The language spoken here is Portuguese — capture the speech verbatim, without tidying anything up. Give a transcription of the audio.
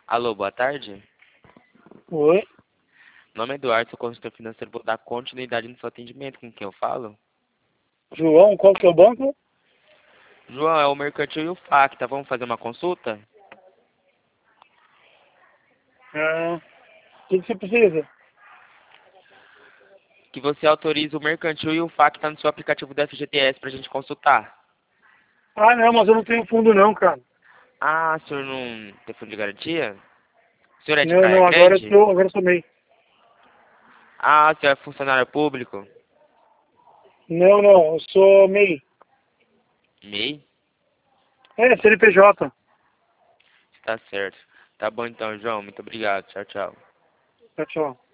Alô, boa tarde. Oi, Meu nome é Eduardo, sou consultor financeiro, vou dar continuidade no seu atendimento. Com quem eu falo? João, qual que é o banco? João, é o Mercantil e o Facta. Vamos fazer uma consulta? Ah, o que, que você precisa? Que você autorize o Mercantil e o Facta no seu aplicativo do F G T S pra gente consultar. Ah, não, mas eu não tenho fundo não, cara. Ah, o senhor não tem fundo de garantia? O senhor é de Não, Praia não, agora eu Grande? tô, agora eu tô meio. Ah, o senhor é funcionário público? Não, não, eu sou meio. M E I? É, C N P J. Tá certo. Tá bom então, João. Muito obrigado. Tchau, tchau. Tchau, tchau.